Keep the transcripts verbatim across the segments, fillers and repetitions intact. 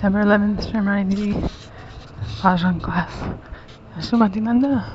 September eleventh, Sharmanidhi, Vajrayana class. Sumati Nanda.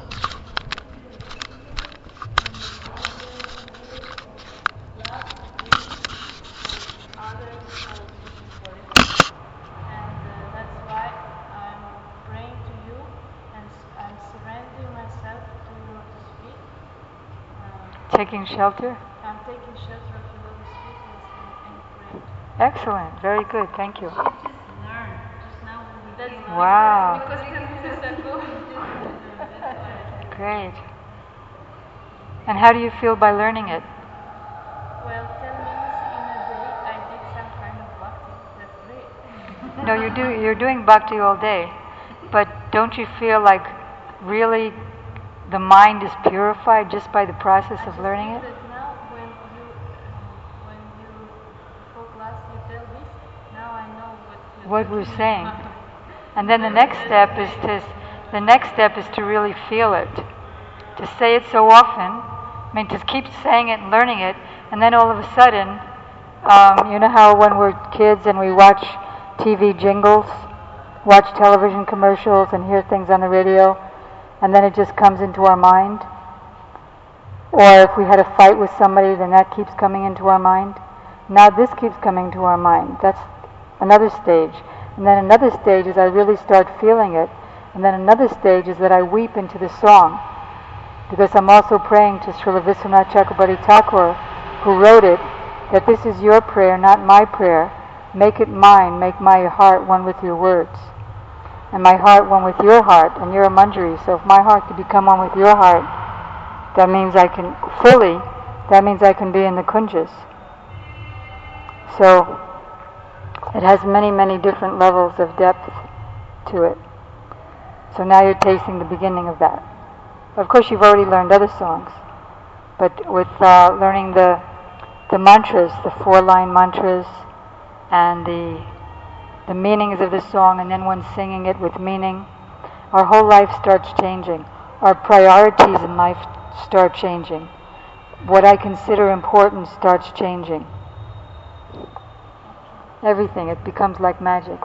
Taking shelter? I'm taking shelter of your lotus feet and, and praying. Excellent. Very good. Thank you. Just learn. Just now. That's wow. Because ten minutes ago. That's Great. And how do you feel by learning it? Well, ten minutes in a day, I did some kind of bhakti. That's great. No, you do. You're doing bhakti all day, but don't you feel like really the mind is purified just by the process of learning it? Now, when you, when you, before class, you tell this, now I know what what we're saying. And then the next step is to, the next step is to really feel it. To say it so often, I mean, to keep saying it and learning it, and then all of a sudden, um, you know how when we're kids and we watch T V jingles, watch television commercials and hear things on the radio, and then it just comes into our mind? Or if we had a fight with somebody, then that keeps coming into our mind. Now this keeps coming to our mind. That's another stage. And then another stage is I really start feeling it. And then another stage is that I weep into the song. Because I'm also praying to Srila Vishwanath Chakrabarti Thakur, who wrote it, that this is your prayer, not my prayer. Make it mine, make my heart one with your words. And my heart one with your heart, and you're a Manjari, so if my heart could become one with your heart, that means I can fully, that means I can be in the kunjas. So, it has many, many different levels of depth to it. So now you're tasting the beginning of that. Of course, you've already learned other songs, but with uh, learning the the mantras, the four-line mantras, and the the meanings of the song, and then one singing it with meaning, our whole life starts changing. Our priorities in life start changing. What I consider important starts changing. Everything, it becomes like magic.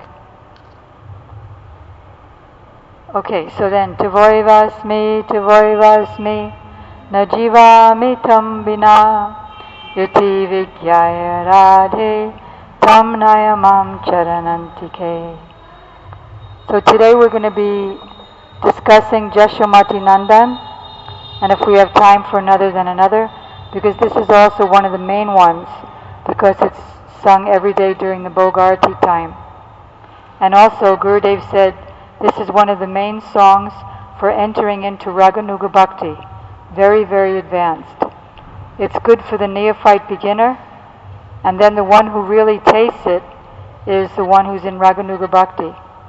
Okay, so then, Tavoivasmi, Tavoivasmi, Najivami tam bina, Yati Vigyaya Radhe, Tam Nayamam Charanantike. So today we're going to be discussing Jashamati Nandan, and if we have time for another, then another, because this is also one of the main ones, because it's sung every day during the Bhogarati time. And also Gurudev said this is one of the main songs for entering into Raganuga Bhakti, very, very advanced. It's good for the neophyte beginner, and then the one who really tastes it is the one who's in Raganuga Bhakti.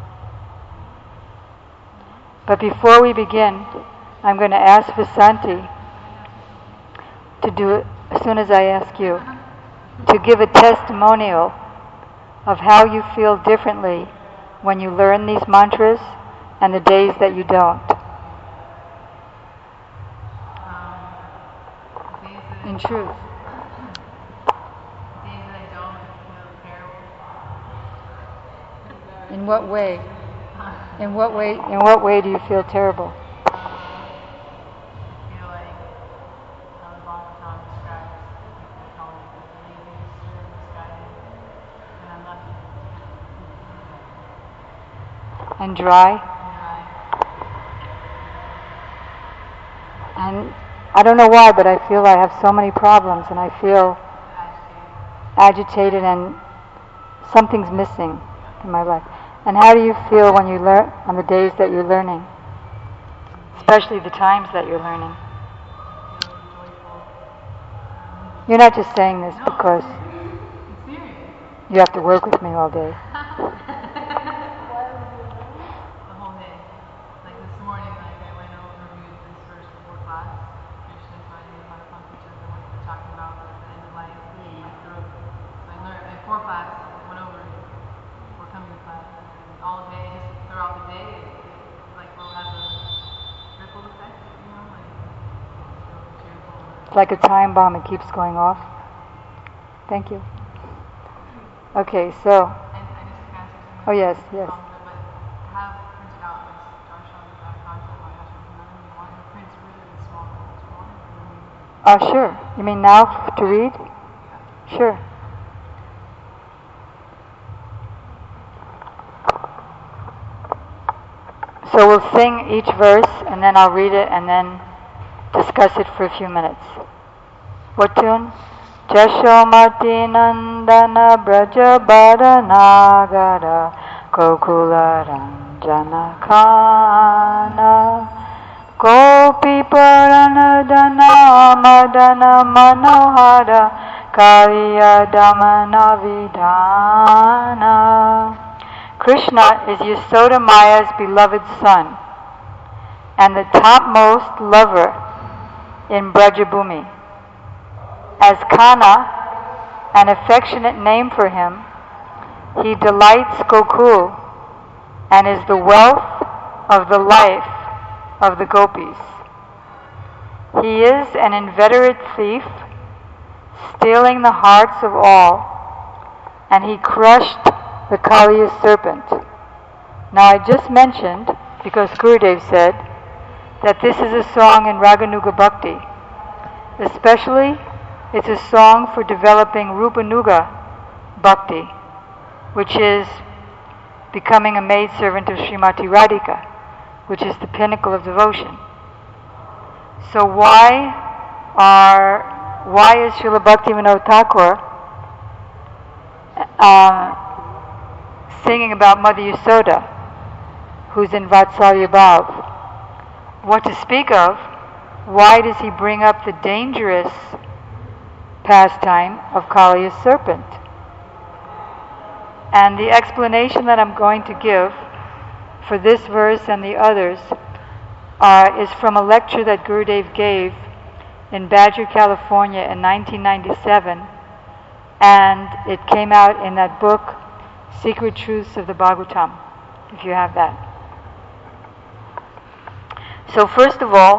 But before we begin, I'm going to ask Vasanti to do it as soon as I ask you, to give a testimonial of how you feel differently when you learn these mantras and the days that you don't. Um, In truth. Days that I don't feel terrible. In what way? In what way? In what way do you feel terrible? Um, I feel like I was lost on scratch. They call me the laziest or misguided, and I'm lucky. And dry? And And I don't know why, but I feel I have so many problems, and I feel agitated, and something's missing in my life. And how do you feel when you learn, on the days that you're learning? Especially the times that you're learning. I feel joyful. You're not just saying this because I'm serious. you have to work with me all day. The whole day. Like this morning, like I went over reviewed this verse before class. Krishna Swami Madhapankacha, what we're talking about at the end of life. My throat. So I learned like before class, I went over it before coming to class. And all day, just throughout the day, it, it like will have a ripple effect, you know, like so cheerful. It's like a time bomb, it keeps going off. Thank you. Okay, so And I just kind of Oh yes, yes. Um, but, but have printed out this darshan, that content, my darshan, and then you want to print really, really small, small, Oh, sure. You mean now f- to read? yeah. Sure. So we'll sing each verse and then I'll read it and then discuss it for a few minutes. What tune? Jashomati Nandana Braja Bada Nagara Gokula Ranjana Kana Gopi Paranadana Madana Manohara Kaliya Damana Vidhana. Krishna is Yasoda Maya's beloved son and the topmost lover in Brajabhumi. As Kana, an affectionate name for him, he delights Gokul and is the wealth of the life of the gopis. He is an inveterate thief, stealing the hearts of all, and he crushed the Kaliya serpent. Now I just mentioned, because Gurudev said, that this is a song in Raganuga Bhakti. Especially, it's a song for developing Rupanuga Bhakti, which is becoming a maidservant of Srimati Radhika, which is the pinnacle of devotion. So why are why is Srila Bhaktivinoda Thakur uh, singing about Mother Yasoda, who's in Vatsalya Bhav? What to speak of? Why does he bring up the dangerous pastime of Kaliya's serpent? And the explanation that I'm going to give for this verse and the others uh, is from a lecture that Gurudev gave in Badger, California in nineteen ninety-seven, and it came out in that book, Secret Truths of the Bhagavatam, if you have that. So first of all,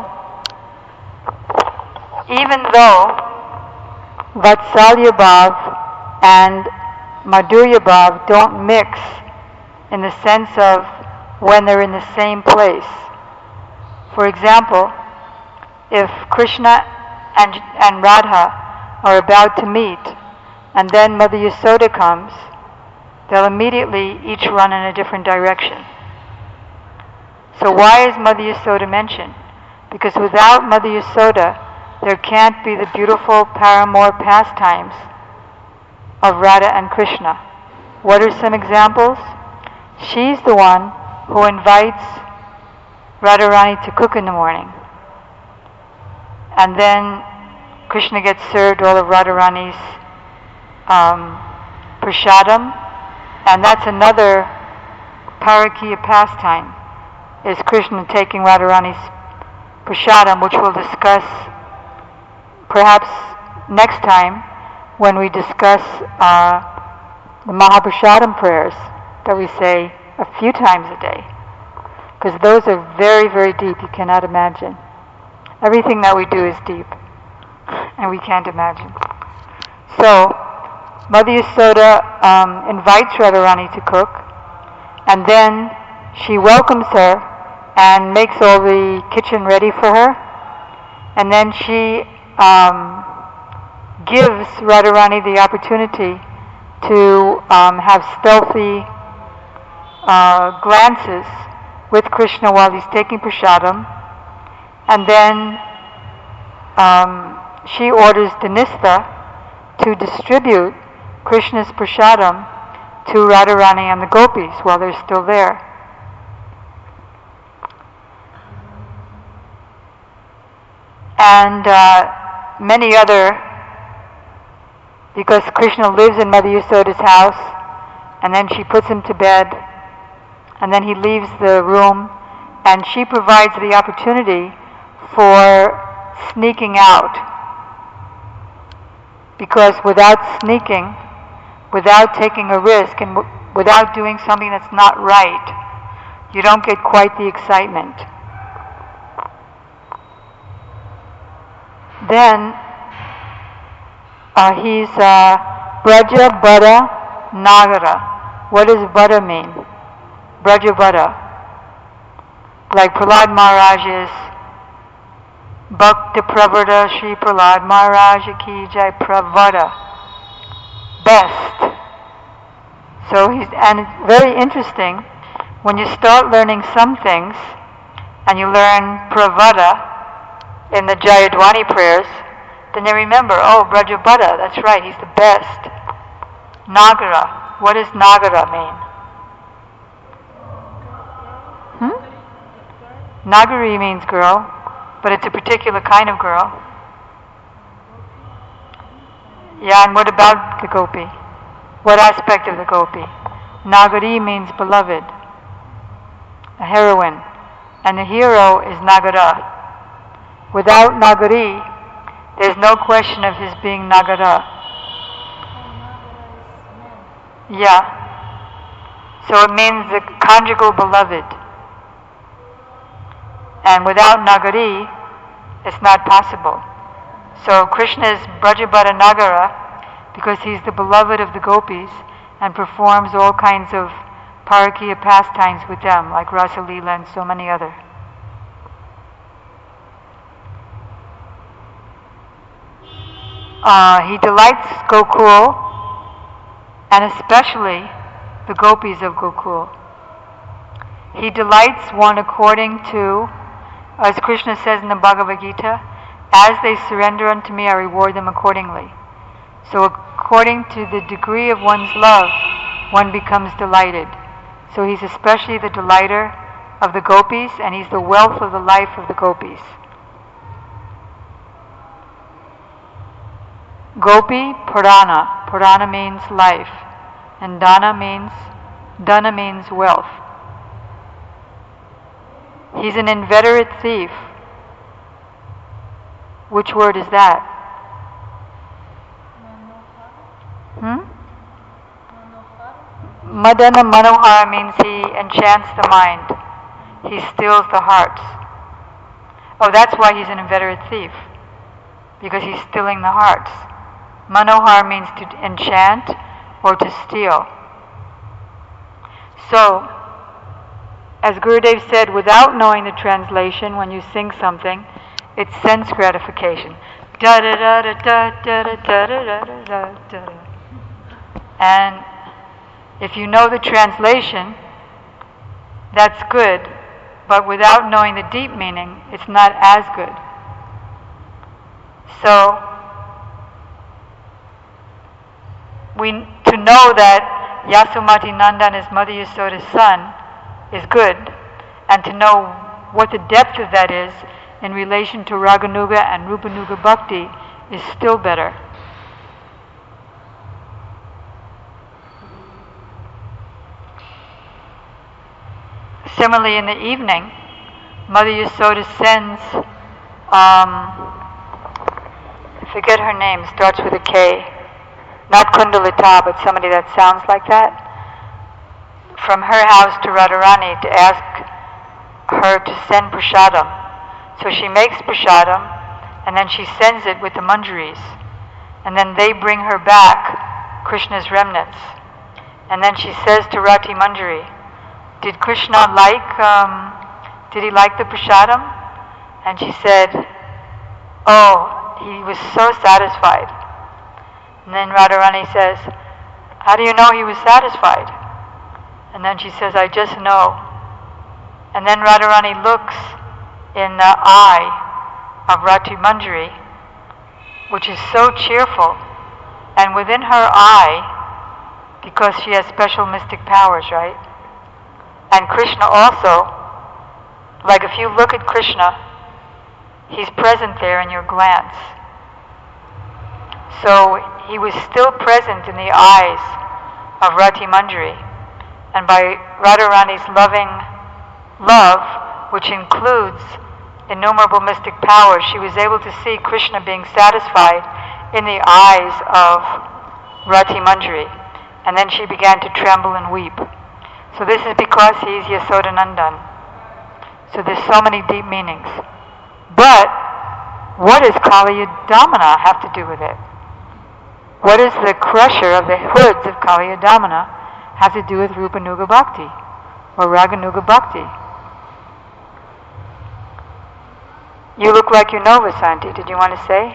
even though Vatsalya Bhav and Madhurya Bhav don't mix in the sense of when they're in the same place. For example, if Krishna and, and Radha are about to meet, and then Mother Yasoda comes, they'll immediately each run in a different direction. So why is Mother Yasoda mentioned? Because without Mother Yasoda, there can't be the beautiful paramour pastimes of Radha and Krishna. What are some examples? She's the one who invites Radharani to cook in the morning. And then Krishna gets served all of Radharani's um, prasadam, and that's another parakiya pastime, is Krishna taking Radharani's prasadam, which we'll discuss perhaps next time when we discuss uh, the Mahaprasadam prayers that we say a few times a day. Because those are very, very deep, you cannot imagine. Everything that we do is deep, and we can't imagine. So, Mother Yasoda um, invites Radharani to cook, and then she welcomes her and makes all the kitchen ready for her, and then she um, gives Radharani the opportunity to um, have stealthy uh, glances with Krishna while he's taking prasadam, and then um, she orders Dhanistha to distribute Krishna's prasadam to Radharani and the gopis while they're still there. And uh, many other, because Krishna lives in Mother Yasoda's house, and then she puts him to bed, and then he leaves the room, and she provides the opportunity for sneaking out. Because without sneaking, without taking a risk, and w- without doing something that's not right, you don't get quite the excitement. Then uh, he's uh, Braja Bada Nagara. What does Vada mean? Brajavada. Like Prahlad Maharaj is Bhakta Pravada Shri Prahlad Maharaj Ki Jai Pravada. Best. So he's, and it's very interesting, when you start learning some things, and you learn Pravada in the Jayadwani prayers, then you remember, oh, Brajabhada, that's right, he's the best. Nagara. What does Nagara mean? Hmm? Nagari means girl, but it's a particular kind of girl. Yeah, and what about the gopi? What aspect of the gopi? Nagari means beloved, a heroine, and the hero is Nagara. Without Nagari, there's no question of his being Nagara. Yeah. So it means the conjugal beloved. And without Nagari, it's not possible. So Krishna is Brajabhada Nagara because he's the beloved of the gopis and performs all kinds of parakiya pastimes with them, like Rasa Leela and so many other. Uh, he delights Gokul, and especially the gopis of Gokul. He delights one according to, as Krishna says in the Bhagavad Gita, as they surrender unto me, I reward them accordingly. So according to the degree of one's love, one becomes delighted. So he's especially the delighter of the gopis, and he's the wealth of the life of the gopis. Gopi Purana. Purana means life, and Dana means Dana means wealth. He's an inveterate thief. Which word is that? Hmm? Madana Manohara means he enchants the mind. He steals the hearts. Oh, that's why he's an inveterate thief. Because he's stealing the hearts. Manohar means to enchant or to steal. So, as Gurudev said, without knowing the translation, when you sing something, it's sense gratification. Da da da da da da da da da da da. And if you know the translation, that's good, but without knowing the deep meaning, it's not as good. So, we to know that Yasomati Nandan is Mother Yasoda's son is good, and to know what the depth of that is in relation to Raganuga and Rupanuga Bhakti is still better. Similarly, in the evening, Mother Yasoda sends, um, I forget her name, starts with a K, not Kundalita, but somebody that sounds like that, from her house to Radharani to ask her to send prasadam. So she makes prasadam, and then she sends it with the manjaris, and then they bring her back Krishna's remnants. And then she says to Rati Manjari, did Krishna like, um, did he like the prasadam? And she said, oh, he was so satisfied. And then Radharani says, how do you know he was satisfied? And then she says, I just know. And then Radharani looks in the eye of Rati Manjari, which is so cheerful, and within her eye, because she has special mystic powers, right? And Krishna also, like if you look at Krishna, he's present there in your glance. So he was still present in the eyes of Rati Manjari, and by Radharani's loving love, which includes innumerable mystic powers, she was able to see Krishna being satisfied in the eyes of Rati Manjari. And then she began to tremble and weep. So this is because he's Yasodanandan. So there's so many deep meanings. But what does Kali Damana have to do with it? What does the crusher of the hoods of Kali Damana have to do with Rupanuga Bhakti or Raganuga Bhakti. You look like you know, Vasanti. Did you want to say?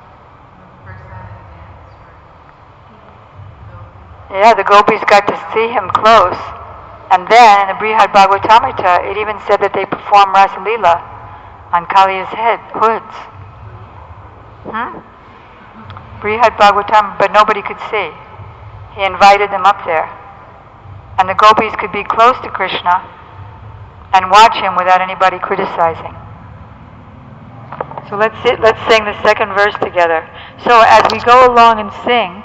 Yeah, the gopis got to see him close. And then in the Brihad Bhagavatamrita, it even said that they performed Rasa Leela on Kaliya's head, hoods. Hmm? Brihad Bhagavatam, but nobody could see. He invited them up there. And the gopis could be close to Krishna and watch him without anybody criticizing. So let's sit, let's sing the second verse together. So as we go along and sing,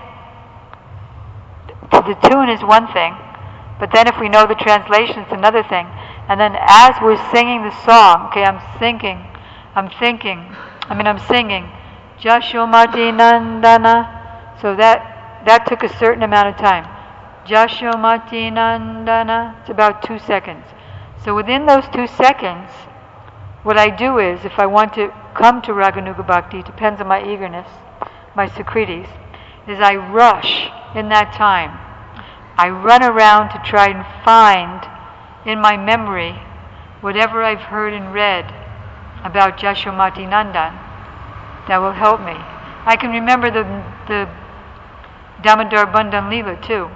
the tune is one thing, but then if we know the translation, it's another thing. And then as we're singing the song, okay, I'm thinking, I'm thinking, I mean I'm singing, Jashomati Nandana. So that that took a certain amount of time. Jashomati Nandana. It's about two seconds. So within those two seconds, what I do is, if I want to come to Raganuga Bhakti, depends on my eagerness, my Sukritis, is I rush in that time. I run around to try and find in my memory whatever I've heard and read about Jashomati Nandan that will help me. I can remember the the Damodar Bandhan Leela too.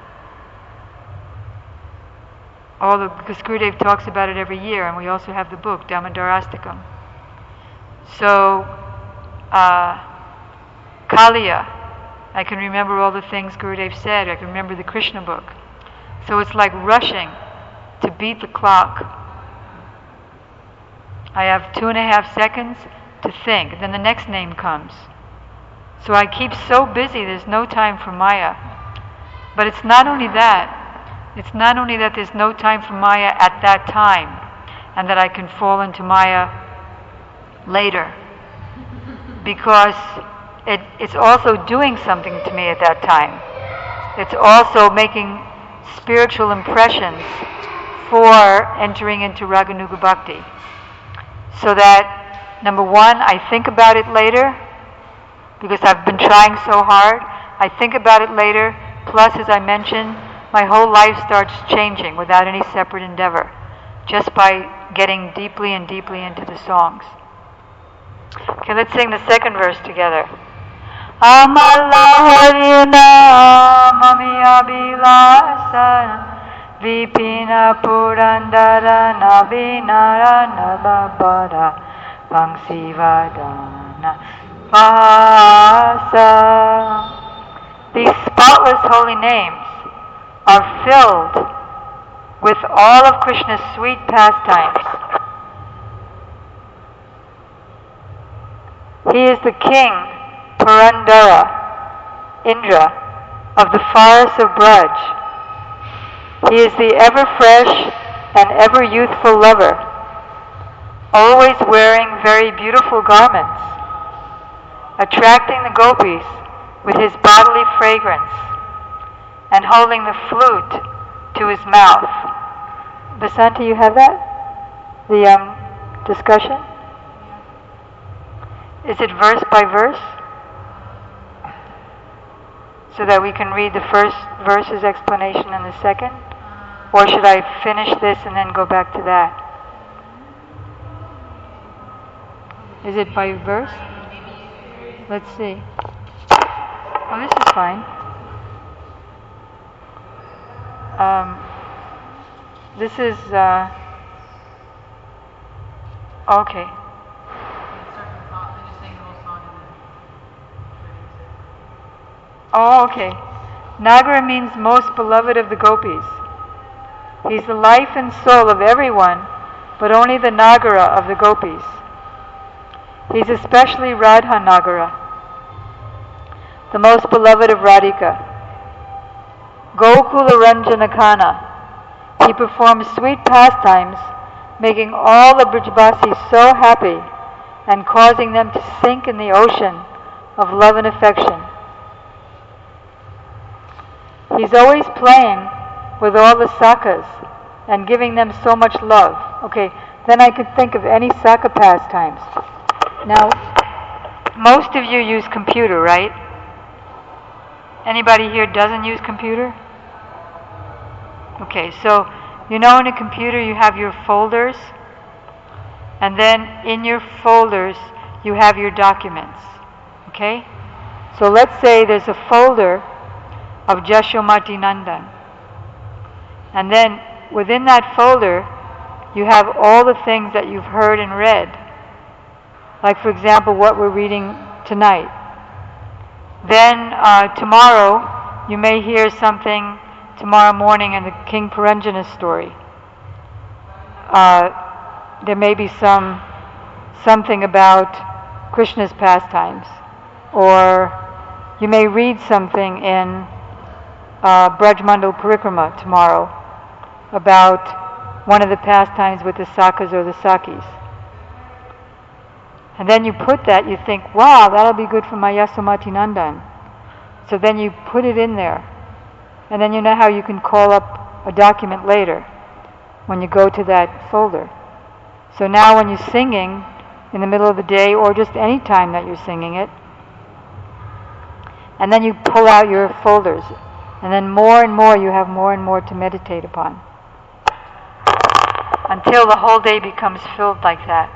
All the, because Gurudev talks about it every year, and we also have the book Damodar Astakam. So, uh, Kaliya, I can remember all the things Gurudev said. I can remember the Krishna book. So it's like rushing to beat the clock. I have two and a half seconds to think. Then the next name comes. So I keep so busy, there's no time for Maya. But it's not only that. It's not only that there's no time for Maya at that time, and that I can fall into Maya later. Because it, it's also doing something to me at that time. It's also making spiritual impressions for entering into Raganuga Bhakti. So that, number one, I think about it later, because I've been trying so hard. I think about it later, plus, as I mentioned, my whole life starts changing without any separate endeavor, just by getting deeply and deeply into the songs. Okay, let's sing the second verse together. Amala Harina Mami Abhilasa Vipina Purandara Navinara Nababara Vangsivadana Vasa. These spotless holy names are filled with all of Krishna's sweet pastimes. He is the king, Purandara, Indra, of the forests of Braj. He is the ever-fresh and ever-youthful lover, always wearing very beautiful garments, attracting the gopis with his bodily fragrance, and holding the flute to his mouth. Basanti, you have that? The um, discussion? Is it verse by verse? So that we can read the first verse's explanation and the second? Or should I finish this and then go back to that? Is it by verse? Let's see. Oh, this is fine. Um, this is, uh, okay. Oh, okay. Nagara means most beloved of the gopis. He's the life and soul of everyone, but only the Nagara of the gopis. He's especially Radha Nagara, the most beloved of Radhika. Gokula Ranjanakana. He performs sweet pastimes, making all the Brajbasis so happy and causing them to sink in the ocean of love and affection. He's always playing with all the sakas and giving them so much love. Okay, then I could think of any saka pastimes. Now, most of you use computer, right? Anybody here doesn't use computer? Okay, so you know in a computer you have your folders, and then in your folders you have your documents. Okay? So let's say there's a folder of Yashomati Nandan. And then within that folder you have all the things that you've heard and read. Like for example what we're reading tonight. Then uh, tomorrow you may hear something tomorrow morning in the King Puranjana story. Uh, there may be some something about Krishna's pastimes, or you may read something in uh, Brajmandal Parikrama tomorrow about one of the pastimes with the Sakas or the Sakis. And then you put that, you think, wow, that'll be good for my Yasomati Nandan. So then you put it in there. And then you know how you can call up a document later when you go to that folder. So now when you're singing in the middle of the day or just any time that you're singing it, and then you pull out your folders, and then more and more you have more and more to meditate upon. Until the whole day becomes filled like that.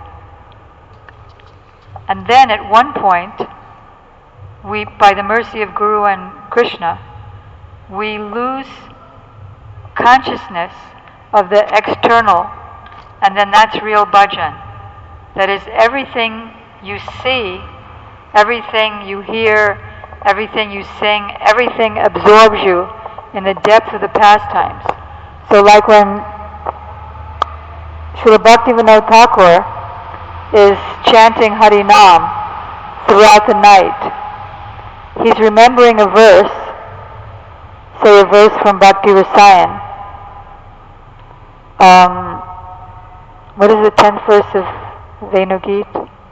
And then at one point, we, by the mercy of Guru and Krishna, we lose consciousness of the external, and then that's real bhajan. That is, everything you see, everything you hear, everything you sing, everything absorbs you in the depth of the pastimes. So like when Srila Bhaktivinoda Thakur is chanting Hari Nam throughout the night, he's remembering a verse, say a verse from Bhakti Rasayan. Um, what is the tenth verse of Venugit?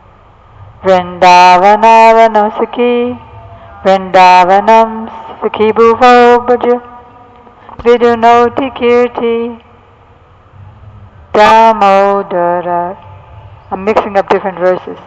Vrindavanavano Sakhi Vrindavanam Sakhi Bhuvo Bhaja Vidunoti Kirti Damodara. I'm mixing up different verses.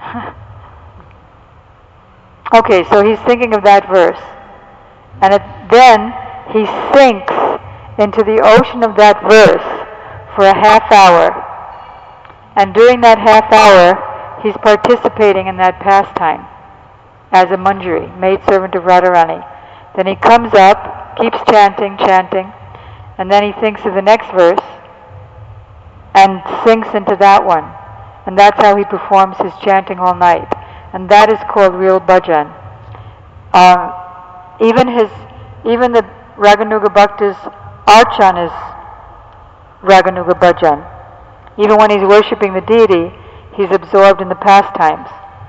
Okay, so he's thinking of that verse. And it, then he sinks into the ocean of that verse for a half hour. And during that half hour, he's participating in that pastime as a manjari, maidservant of Radharani. Then he comes up, keeps chanting, chanting, and then he thinks of the next verse and sinks into that one. And that's how he performs his chanting all night. And that is called real bhajan. Um, even his, even the Raganuga Bhakta's archan is Raganuga bhajan. Even when he's worshipping the deity, he's absorbed in the pastimes.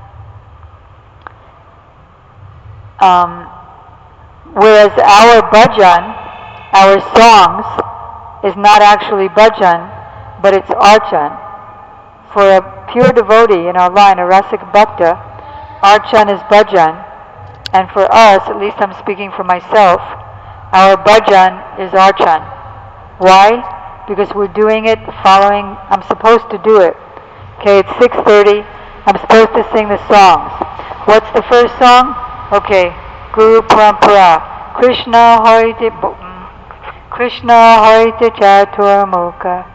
Um, whereas our bhajan, our songs, is not actually bhajan, but it's archan. For a pure devotee in our line, a Rasik Bhakta, archan is bhajan. And for us, at least I'm speaking for myself, our bhajan is archan. Why? Because we're doing it following, I'm supposed to do it. Okay, it's six thirty, I'm supposed to sing the songs. What's the first song? Okay, Guru Parampara. Krishna Harite Krishna Harite Chatur Mukha.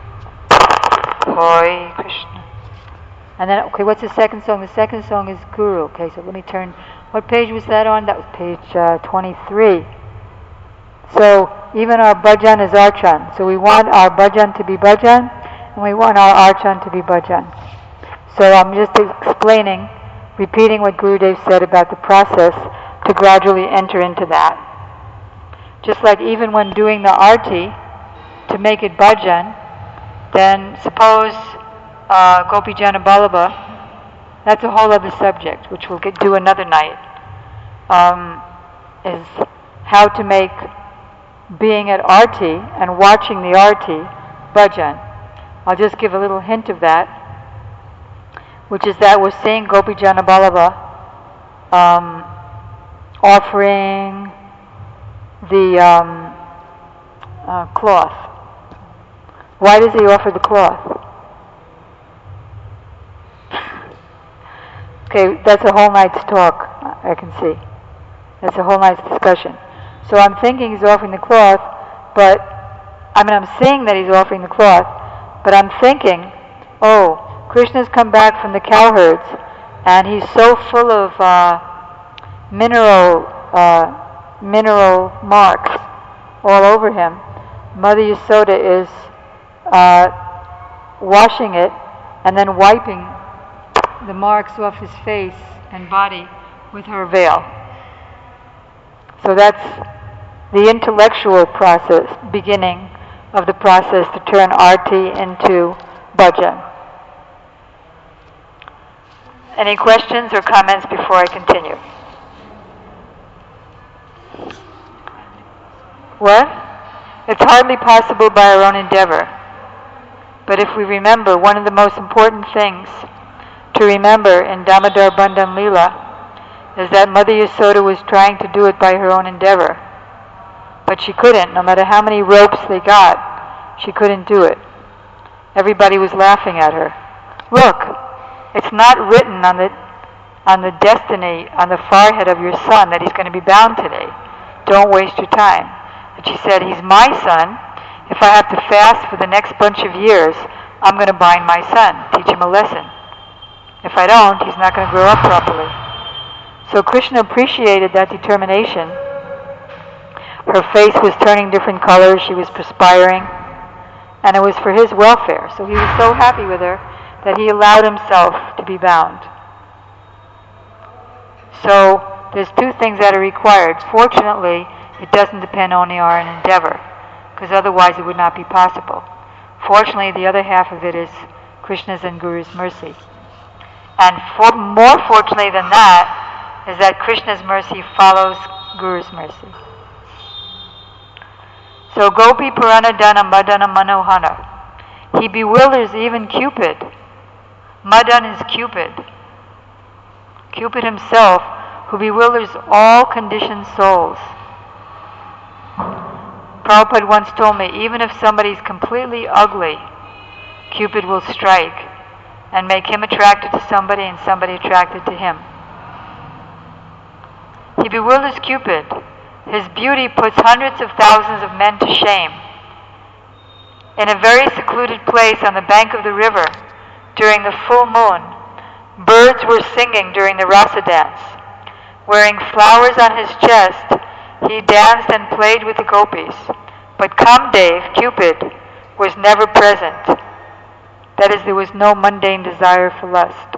Hoi Krishna. And then, okay, what's the second song? The second song is Guru. Okay, so let me turn, what page was that on? That was page uh, twenty-three. So, even our bhajan is archan. So we want our bhajan to be bhajan, and we want our archan to be bhajan. So I'm just explaining, repeating what Gurudev said about the process to gradually enter into that. Just like even when doing the arti, to make it bhajan, then suppose uh, Gopi Jana Ballabha, that's a whole other subject, which we'll get do another night, um, is how to make being at arti and watching the arti bhajan. I'll just give a little hint of that, which is that we're seeing Gopi Jana Ballabha um, offering the um, uh, cloth. Why does he offer the cloth? Okay, that's a whole night's talk, I can see. That's a whole night's discussion. So I'm thinking he's offering the cloth, but I mean, I'm seeing that he's offering the cloth, but I'm thinking, oh, Krishna's come back from the cowherds, and he's so full of uh, mineral uh, mineral marks all over him. Mother Yasoda is uh, washing it and then wiping the marks off his face and body with her veil. So that's the intellectual process, beginning of the process to turn arti into bhajan. Any questions or comments before I continue? What? It's hardly possible by our own endeavor. But if we remember, one of the most important things to remember in Damodar Bandhan Leela is that Mother Yasoda was trying to do it by her own endeavor. But she couldn't. No matter how many ropes they got, she couldn't do it. Everybody was laughing at her. Look, it's not written on the on the destiny, on the forehead of your son that he's going to be bound today. Don't waste your time. And she said, he's my son. If I have to fast for the next bunch of years, I'm going to bind my son, teach him a lesson. If I don't, he's not going to grow up properly. So Krishna appreciated that determination. Her face was turning different colors, she was perspiring, and it was for his welfare. So he was so happy with her that he allowed himself to be bound. So there's two things that are required. Fortunately, it doesn't depend only on an endeavor, because otherwise it would not be possible. Fortunately, the other half of it is Krishna's and Guru's mercy. And for, more fortunately than that is that Krishna's mercy follows Guru's mercy. So Gopi Puranadana Madana Manohana. He bewilders even Cupid. Madan is Cupid. Cupid himself, who bewilders all conditioned souls. Prabhupada once told me, even if somebody's completely ugly, Cupid will strike and make him attracted to somebody and somebody attracted to him. He bewilders Cupid. His beauty puts hundreds of thousands of men to shame. In a very secluded place on the bank of the river, during the full moon, birds were singing during the rasa dance. Wearing flowers on his chest, he danced and played with the gopis. But Kamdev, Cupid, was never present. That is, there was no mundane desire for lust.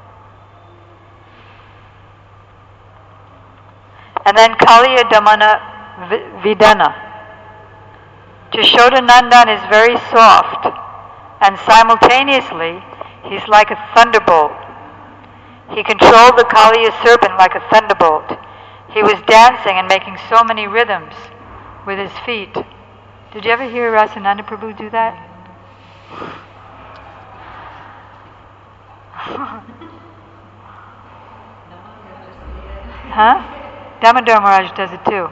And then Kaliya Damana Vidana. Jashodanandan is very soft, and simultaneously he's like a thunderbolt. He controlled the Kaliya serpent like a thunderbolt. He was dancing and making so many rhythms with his feet. Did you ever hear Rasananda Prabhu do that? Huh? Damodar Maharaj does it too.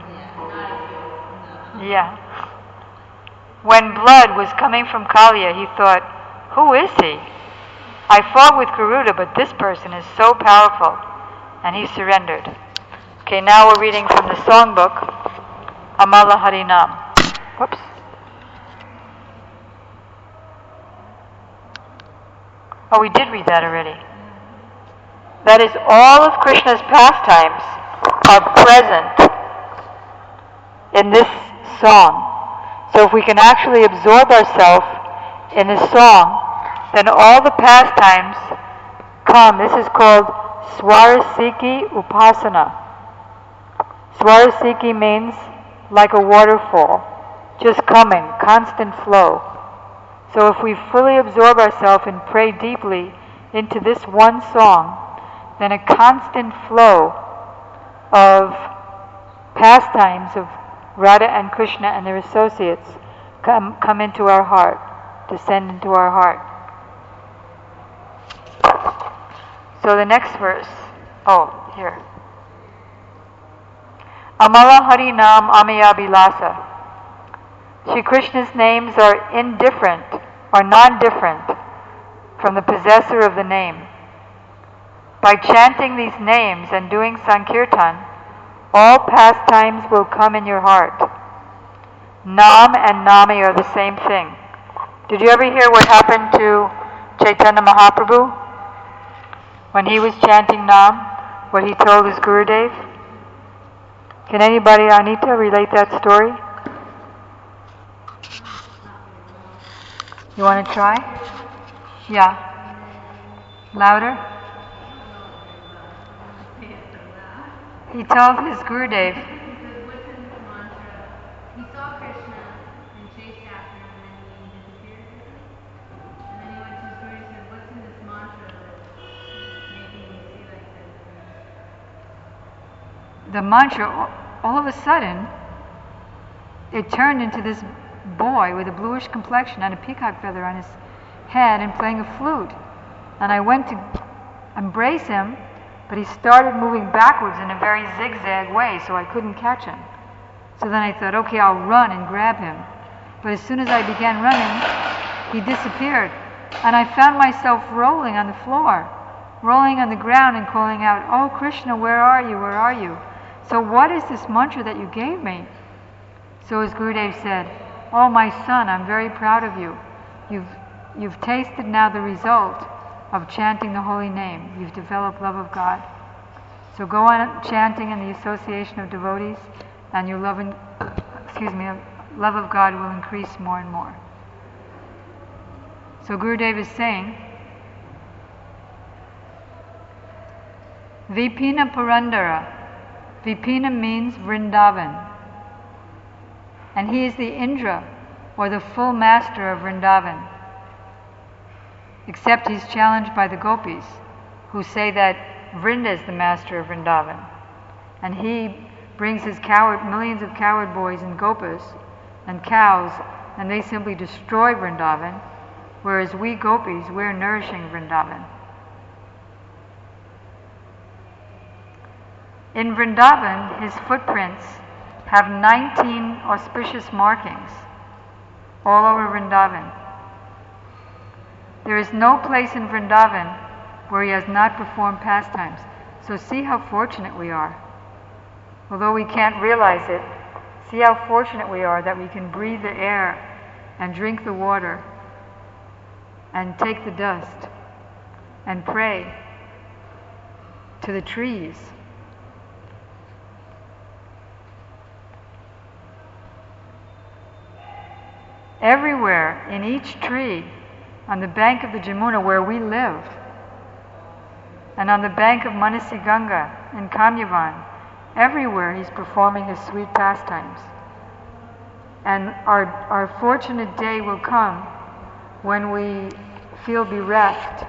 Yeah. When blood was coming from Kaliya, he thought, who is he? I fought with Garuda, but this person is so powerful. And he surrendered. Okay, now we're reading from the songbook, Amala Harinam. Whoops. Oh, we did read that already. That is, all of Krishna's pastimes are present in this song. So if we can actually absorb ourselves in this song, then all the pastimes come. This is called Swarasiki Upasana. Swarasiki means like a waterfall, just coming, constant flow. So if we fully absorb ourselves and pray deeply into this one song, then a constant flow of pastimes of Radha and Krishna and their associates come, come into our heart, descend into our heart. So the next verse, oh, here. Amala Hari Nam Amaya Bilasa. Shri Krishna's names are indifferent or non-different from the possessor of the name. By chanting these names and doing Sankirtan, all pastimes will come in your heart. Nam and Nami are the same thing. Did you ever hear what happened to Chaitanya Mahaprabhu when he was chanting Nam? What he told his Gurudev? Can anybody, Anita, relate that story? You want to try? Yeah. Louder? He told his Gurudev. He saw Krishna and chased after him, and then he disappeared. And then he went to his Guru and said, "What's in this mantra that's making me see like this?" The mantra, all of a sudden, it turned into this boy with a bluish complexion and a peacock feather on his head and playing a flute. And I went to embrace him, but he started moving backwards in a very zigzag way, so I couldn't catch him. So then I thought, okay, I'll run and grab him. But as soon as I began running, he disappeared. And I found myself rolling on the floor, rolling on the ground and calling out, "Oh Krishna, where are you, where are you?" So what is this mantra that you gave me? So his Gurudev said, "Oh my son, I'm very proud of you. You've, you've tasted now the result of chanting the holy name. You've developed love of God. So go on chanting in the association of devotees, and your love, in, excuse me, love of God will increase more and more." So Gurudev is saying, Vipina Purandara. Vipina means Vrindavan. And he is the Indra, or the full master of Vrindavan. Except he's challenged by the gopis, who say that Vrinda is the master of Vrindavan. And he brings his coward, millions of coward boys and gopas and cows, and they simply destroy Vrindavan, whereas we gopis, we're nourishing Vrindavan. In Vrindavan, his footprints have nineteen auspicious markings all over Vrindavan. There is no place in Vrindavan where he has not performed pastimes. So see how fortunate we are. Although we can't realize it, see how fortunate we are that we can breathe the air and drink the water and take the dust and pray to the trees. Everywhere, in each tree, on the bank of the Jamuna where we live, and on the bank of Manasi Ganga in Kamyavan, everywhere he's performing his sweet pastimes. And our, our fortunate day will come when we feel bereft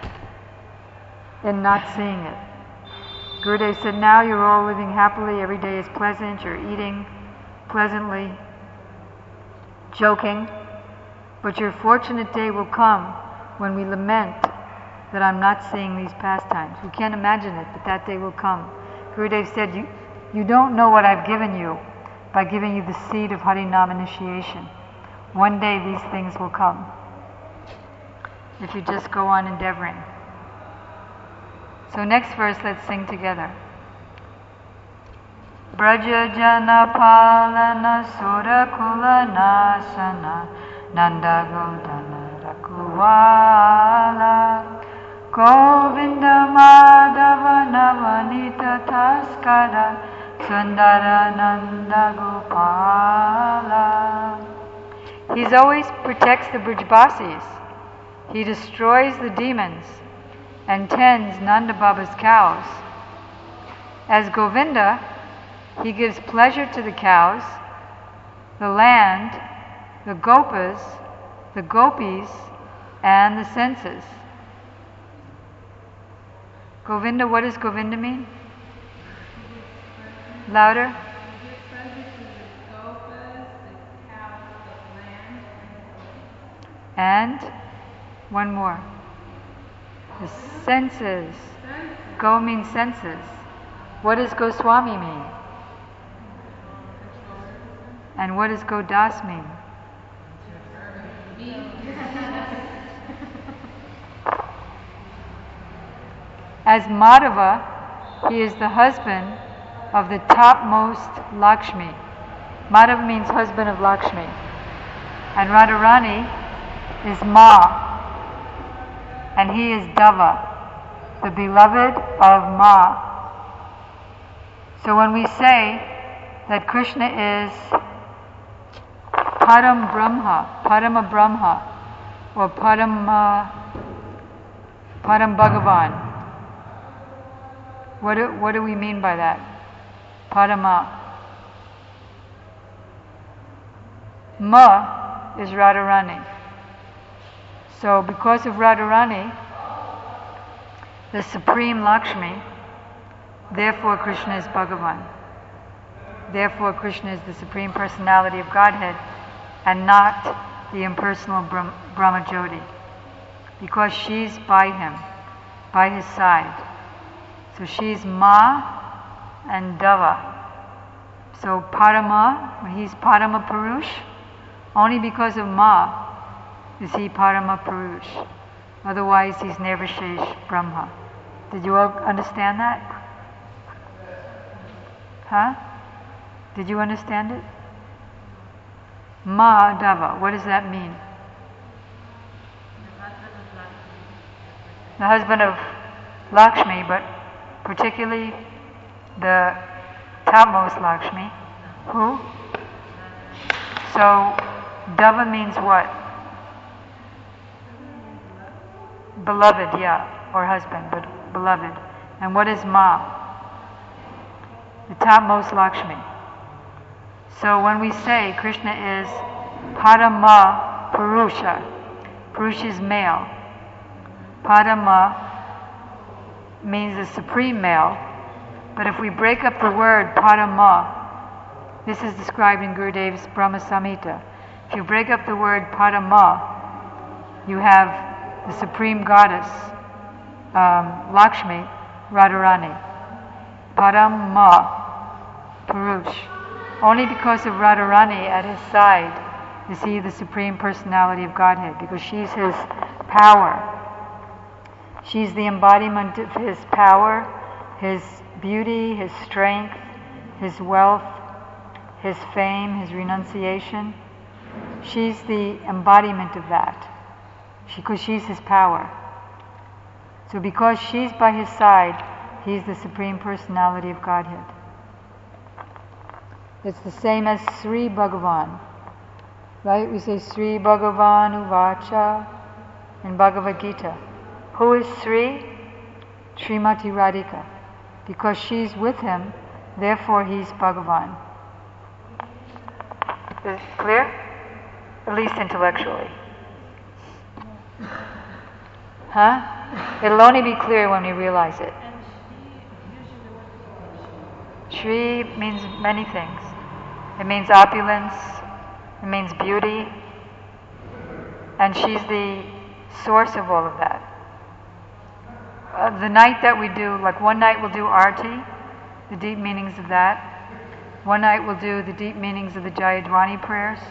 in not seeing it. Gurudev said, now you're all living happily, every day is pleasant, you're eating pleasantly, joking, but your fortunate day will come when we lament that I'm not seeing these pastimes. We can't imagine it, but that day will come. Gurudev said, you, you don't know what I've given you by giving you the seed of Harinam initiation. One day these things will come, if you just go on endeavoring. So next verse, let's sing together. Braja jana palana sura kula nasana nanda godana rakuvala Govinda madhava navanita taskara sundara nanda gopala. He's always protects the Brijbasis. He destroys the demons and tends Nanda Baba's cows. As Govinda, he gives pleasure to the cows, the land, the gopas, the gopis, and the senses. Govinda, what does Govinda mean? Louder. And one more. The senses. Go means senses. What does Goswami mean? And what does Godas mean? As Madhava, he is the husband of the topmost Lakshmi. Madhava means husband of Lakshmi. And Radharani is Ma. And he is Dava, the beloved of Ma. So when we say that Krishna is Param Brahma, Parama Brahma, or Param, uh, Param Bhagavan, what do, what do we mean by that? Parama. Ma is Radharani. So because of Radharani, the Supreme Lakshmi, therefore Krishna is Bhagavan. Therefore Krishna is the Supreme Personality of Godhead and not the impersonal Brahm- Brahmajyoti. Because she's by him, by his side. So she's Ma and Dava. So Parama, he's Parama Purush. Only because of Ma is he Parama Purush. Otherwise he's Nirvishesh Brahma. Did you all understand that? Huh? Did you understand it? Ma Dava, what does that mean? The husband of Lakshmi, but particularly the topmost Lakshmi. Who? So Dava means what? Beloved, yeah, or husband, but beloved. And what is Ma? The topmost Lakshmi. So when we say Krishna is Parama Purusha, Purusha is male. Parama means the supreme male, but if we break up the word Parama, this is described in Gurudev's Brahma Samhita. If you break up the word Parama, you have the supreme goddess, um, Lakshmi, Radharani. Parama Purush. Only because of Radharani at his side is he the Supreme Personality of Godhead, because she's his power. She's the embodiment of his power, his beauty, his strength, his wealth, his fame, his renunciation. She's the embodiment of that, because she, she's his power. So because she's by his side, he's the Supreme Personality of Godhead. It's the same as Sri Bhagavan. Right? We say Sri Bhagavan Uvacha in Bhagavad Gita. Who is Sri? Srimati Radhika. Because she's with him, therefore he's Bhagavan. Is it clear? At least intellectually. Huh? It'll only be clear when we realize it. Shri means many things. It means opulence, it means beauty, and she's the source of all of that. Uh, the night that we do, like one night we'll do Arti, the deep meanings of that. One night we'll do the deep meanings of the Jayadwani prayers.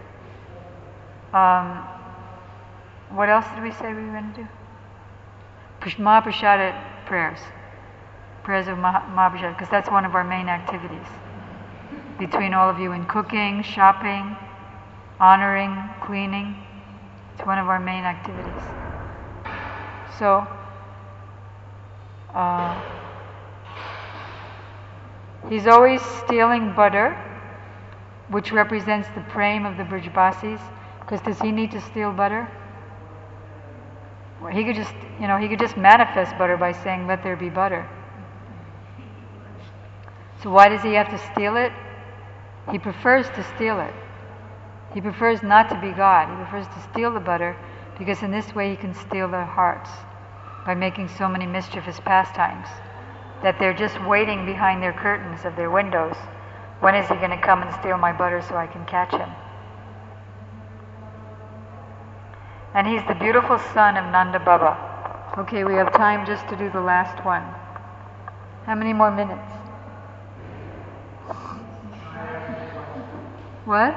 Um, what else did we say we were going to do? Mahaprasada prayers. Prayers of Mahaprasada, because that's one of our main activities. Between all of you in cooking, shopping, honoring, cleaning. It's one of our main activities. So, uh, he's always stealing butter, which represents the prem of the Brajbasis, because does he need to steal butter? Well, he could just, you know, he could just manifest butter by saying, "Let there be butter." So why does he have to steal it? He prefers to steal it. He prefers not to be God. He prefers to steal the butter, because in this way he can steal their hearts by making so many mischievous pastimes that they're just waiting behind their curtains of their windows. When is he going to come and steal my butter so I can catch him? And he's the beautiful son of Nanda Baba. Okay, we have time just to do the last one. How many more minutes? What?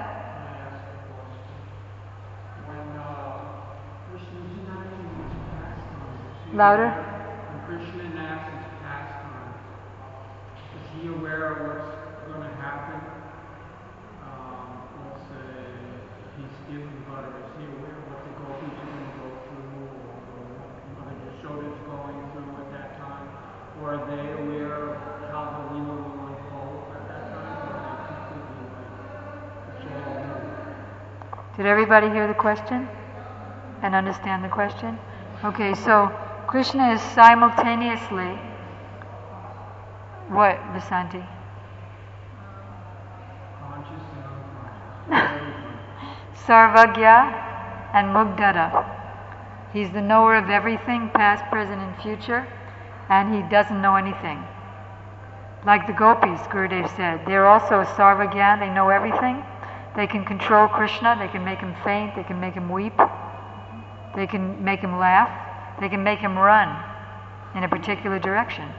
Louder? When Krishna enacts his pastime, is he aware of what's going to happen? Um, given butter? Is he aware of what the gopis are going to go through, or, or what Mother Yashoda's going through at that time? Or are they aware of how the Leela will unfold at that time? Or are they completely like, it's all new? Did everybody hear the question and understand the question? Okay, so Krishna is simultaneously what, Vasanti? Conscious and unconscious. Sarvagya and Mugdara. He's the knower of everything, past, present, and future, and he doesn't know anything. Like the gopis, Gurudev said, they're also Sarvagya, they know everything. They can control Krishna, they can make him faint, they can make him weep, they can make him laugh, they can make him run in a particular direction.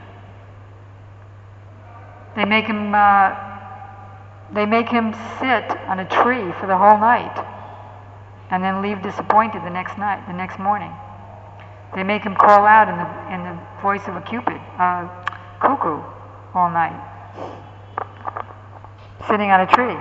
They make him uh, they make him sit on a tree for the whole night and then leave disappointed the next night, the next morning. They make him call out in the in the voice of a cupid, uh, cuckoo, all night, sitting on a tree.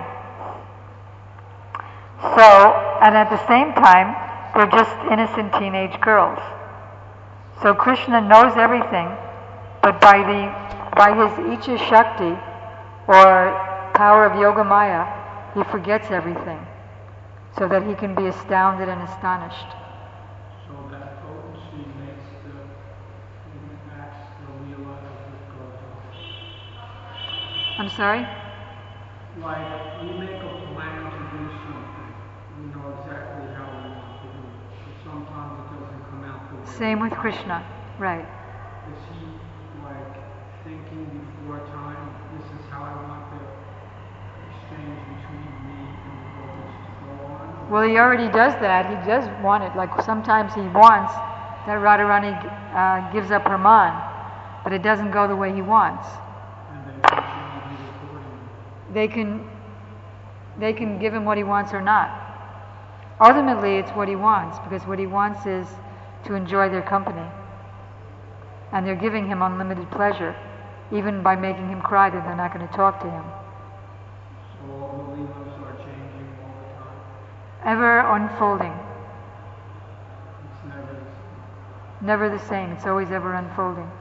So, and at the same time, they're just innocent teenage girls. So Krishna knows everything, but by the by his Icha Shakti, or power of Yoga Maya, he forgets everything, so that he can be astounded and astonished. So that potency makes the, acts the Leela as it goes on. I'm sorry? Like, we make a plan to do something. We know exactly how we want to do it. But sometimes it doesn't come out the way. Same with Krishna, right. Is he, like, thinking before time, this is how I want the exchange between me and the gopis to go on? Well, he already does that. He does want it. Like sometimes he wants that Radharani uh, gives up her man, but it doesn't go the way he wants. And they can change it accordingly. They can, they can give him what he wants or not. Ultimately, it's what he wants, because what he wants is to enjoy their company. And they're giving him unlimited pleasure, even by making him cry that they're not going to talk to him. So all the Leelas are changing all the time? Ever unfolding. It's never the same. Never the same. It's always ever unfolding.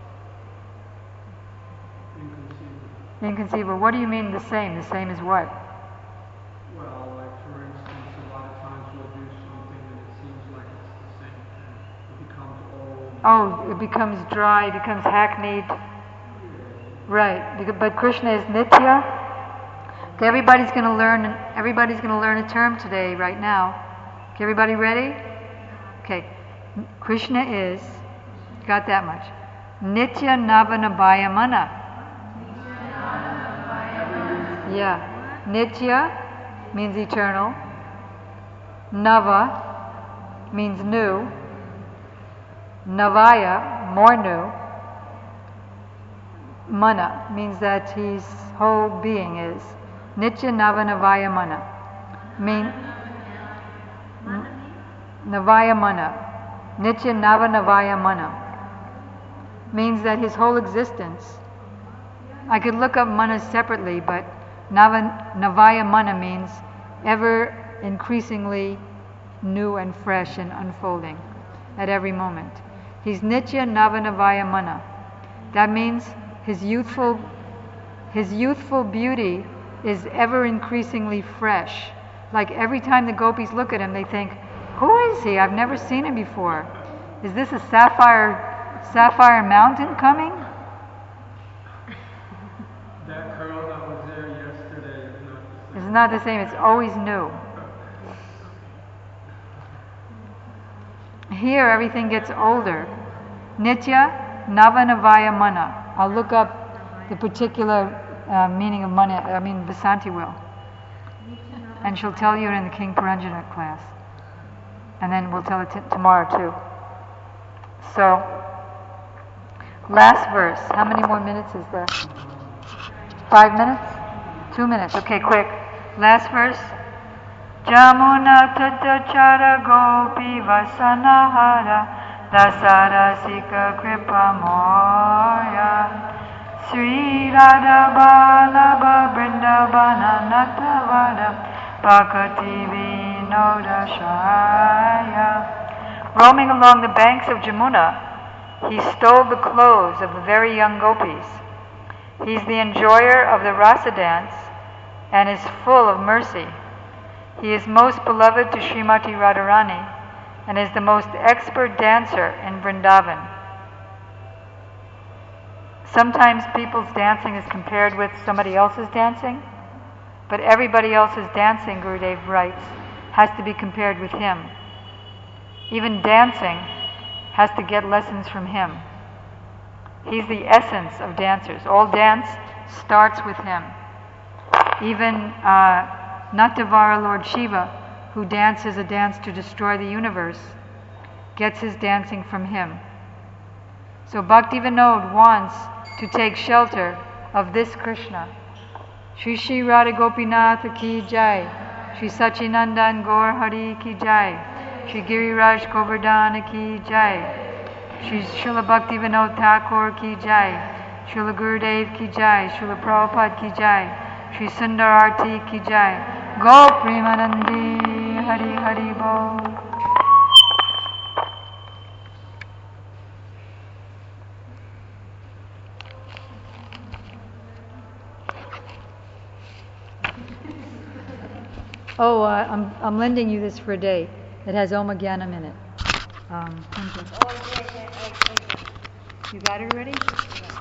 Inconceivable. Inconceivable. What do you mean the same? The same as what? Well, like for instance, a lot of times we'll do something and it seems like it's the same thing. It becomes old. Oh, it becomes dry, it becomes hackneyed. Right. Beca- But Krishna is Nitya. Okay, everybody's going to learn. Everybody's going to learn a term today, right now. Okay, everybody ready? Okay. Krishna is. Got that much. Nitya Navanabhaya Mana. Yeah. Nitya means eternal. Nava means new. Navaya, more new. Mana means that his whole being is. Nitya Nava Navaya Mana. Mean, Navaya Mana. Nitya Nava Navaya Mana. Means that his whole existence. I could look up Mana separately, but Nava, Navaya Mana means ever increasingly new and fresh and unfolding at every moment. He's Nitya Navanavaya Mana. That means his youthful, his youthful beauty is ever increasingly fresh. Like every time the gopis look at him, they think, "Who is he? I've never seen him before. Is this a sapphire, sapphire mountain coming?" That girl that was there yesterday is not the same. It's not the same. It's always new. Here, everything gets older. Nitya Navanavaya Mana. I'll look up the particular uh, meaning of Mana. I mean, Vasanti will. And she'll tell you in the King Paranjana class. And then we'll tell it t- tomorrow too. So, last verse. How many more minutes is there? Five minutes? Two minutes. Okay, quick. Last verse. Jamuna tatachara gopi vasanahara dasarasika kripa moya Sri Radha Balabha Vrindavana Natavada Bhakati Vinodashaya. Roaming along the banks of Jamuna, he stole the clothes of the very young gopis. He's the enjoyer of the rasa dance and is full of mercy. He is most beloved to Srimati Radharani and is the most expert dancer in Vrindavan. Sometimes people's dancing is compared with somebody else's dancing, but everybody else's dancing, Gurudev writes, has to be compared with him. Even dancing has to get lessons from him. He's the essence of dancers. All dance starts with him. Even uh, Natavara Lord Shiva, who dances a dance to destroy the universe, gets his dancing from him. So Bhakti Vinod wants to take shelter of this Krishna. Shri Shri Radha Gopinath ki jai. Shri Sachinandan Gaur Hari ki jai. Shri Giriraj Govardhana ki jai. Shri Srila Bhakti Vinod Thakur ki jai. Srila Gurudev ki jai. Srila Prabhupada ki jai. Shri Sundar Arti ki jai. Go Premanandi Hari Hari Bol. Oh, uh, I'm, I'm lending you this for a day. It has Om Gyanam in it. Um, you got it already?